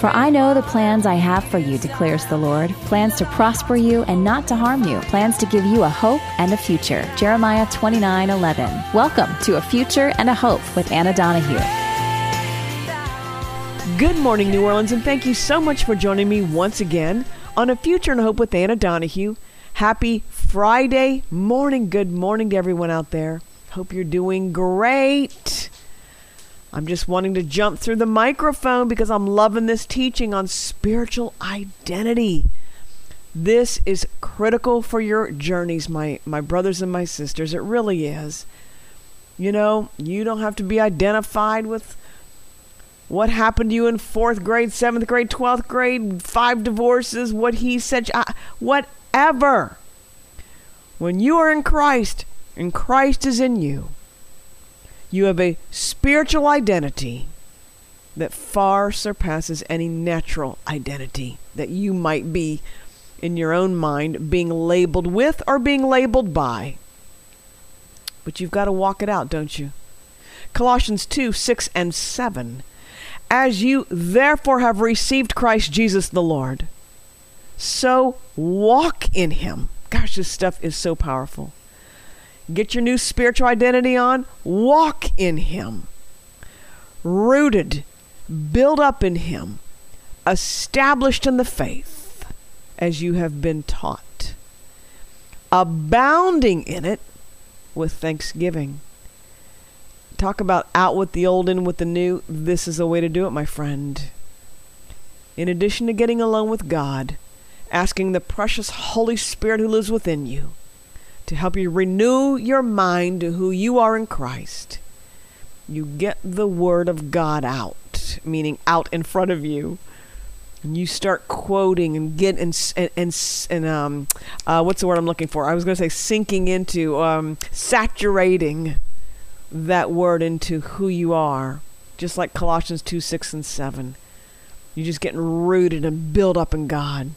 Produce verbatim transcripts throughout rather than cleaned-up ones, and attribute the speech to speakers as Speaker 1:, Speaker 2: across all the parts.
Speaker 1: For I know the plans I have for you, declares the Lord, plans to prosper you and not to harm you, plans to give you a hope and a future. Jeremiah twenty-nine eleven. Welcome to A Future and a Hope with Anna Donahue.
Speaker 2: Good morning, New Orleans, and thank you so much for joining me once again on A Future and a Hope with Anna Donahue. Happy Friday morning. Good morning to everyone out there. Hope you're doing great. I'm just wanting to jump through the microphone because I'm loving this teaching on spiritual identity. This is critical for your journeys, my, my brothers and my sisters. It really is. You know, you don't have to be identified with what happened to you in fourth grade, seventh grade, twelfth grade, five divorces, what he said, whatever. When you are in Christ and Christ is in you, you have a spiritual identity that far surpasses any natural identity that you might be in your own mind being labeled with or being labeled by. But you've got to walk it out, don't you? Colossians two, six and seven. As you therefore have received Christ Jesus the Lord, so walk in him. Gosh, this stuff is so powerful. Get your new spiritual identity on. Walk in him. Rooted, built up in him, established in the faith as you have been taught, abounding in it with thanksgiving. Talk about out with the old, in with the new. This is a way to do it, my friend. In addition to getting alone with God, asking the precious Holy Spirit who lives within you to help you renew your mind to who you are in Christ, you get the Word of God out, meaning out in front of you. And you start quoting and get and and and, and um uh, what's the word I'm looking for? I was going to say sinking into, um, saturating that word into who you are, just like Colossians two, six and seven. You're just getting rooted and built up in God.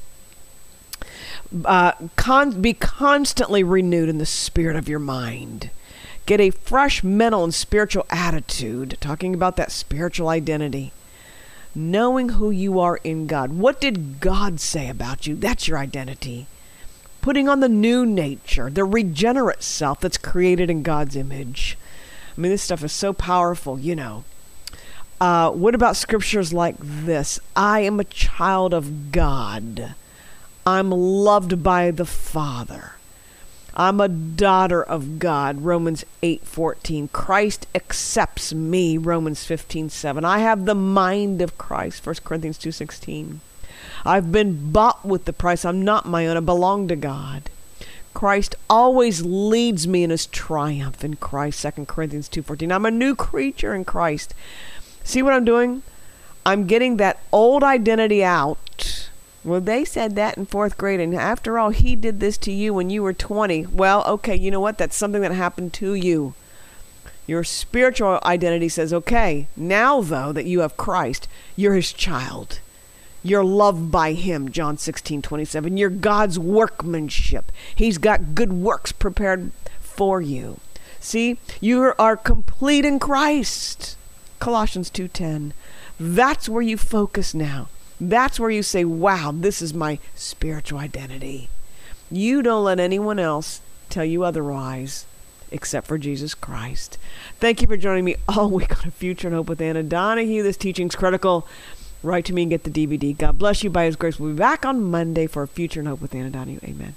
Speaker 2: Uh, con- be constantly renewed in the spirit of your mind. Get a fresh mental and spiritual attitude, talking about that spiritual identity. Knowing who you are in God. What did God say about you? That's your identity. Putting on the new nature, the regenerate self that's created in God's image. I mean, this stuff is so powerful, you know. Uh, what about scriptures like this? I am a child of God. I'm loved by the Father. I'm a daughter of God, Romans eight fourteen. Christ accepts me, Romans fifteen seven. I have the mind of Christ, First Corinthians two sixteen. I've been bought with the price. I'm not my own. I belong to God. Christ always leads me in his triumph in Christ, Second Corinthians two fourteen. I'm a new creature in Christ. See what I'm doing? I'm getting that old identity out. Well, they said that in fourth grade, and after all, he did this to you when you were twenty. Well, okay, you know what? That's something that happened to you. Your spiritual identity says, okay, now though that you have Christ, you're his child. You're loved by him, John sixteen twenty-seven. You're God's workmanship. He's got good works prepared for you. See, you are complete in Christ. Colossians two ten. That's where you focus now. That's where you say, wow, this is my spiritual identity. You don't let anyone else tell you otherwise, except for Jesus Christ. Thank you for joining me all week on A Future and Hope with Anna Donahue. This teaching's critical. Write to me and get the D V D. God bless you. By his grace, we'll be back on Monday for A Future and Hope with Anna Donahue. Amen.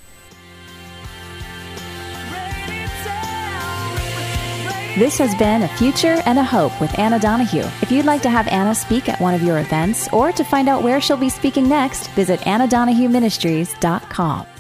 Speaker 1: This has been A Future and a Hope with Anna Donahue. If you'd like to have Anna speak at one of your events or to find out where she'll be speaking next, visit anna donahue ministries dot com.